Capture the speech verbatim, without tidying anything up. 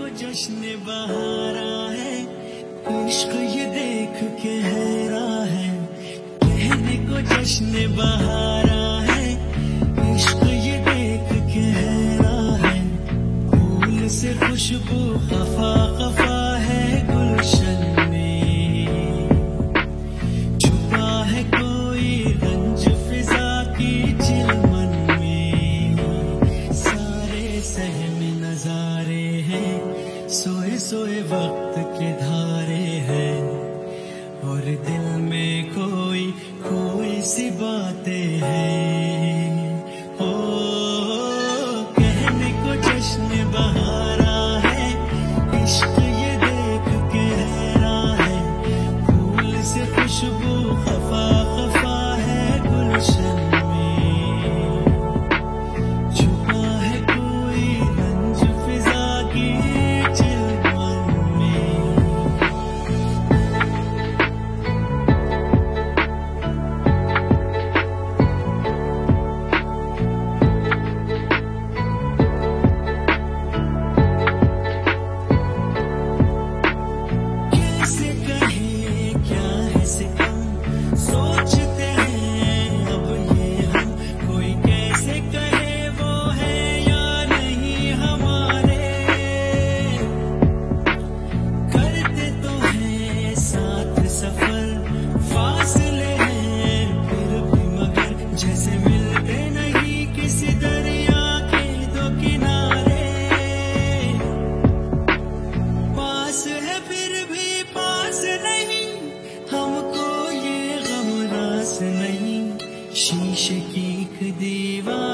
जश्न बहारा है, इश्क ये देख के हैरा है। कहने को जश्न बहारा है, इश्क ये देख के हैरा है। फूल से खुशबू खफा खफा है गुलशन में, छुपा है कोई रंज फिजा की चिलमन में। सारे सहमे नजारे हैं, सोए सोए वक्त के धारे हैं, और दिल में कोई कोई सी बातें हैं। ओ कहने को जश्न बहारा है, इश्क ये देख के हैरा है। फूल से खुशबू खफा खफा है गुलशन में, छुपा है कोई रंज फिजा की चिलमन में। कैसे कहें क्या है सितम, सोचते हैं अब ये हम। कोई कैसे कहे वो है या नहीं हमारे। करते तो हैं साथ सफर, फासले हैं फिर भी मगर, जैसे मिलते नहीं किसी दरिया के दो किनारे। पास है फिर भी पास नहीं, हमको ये गम रास नहीं। शीशे की एक दीवार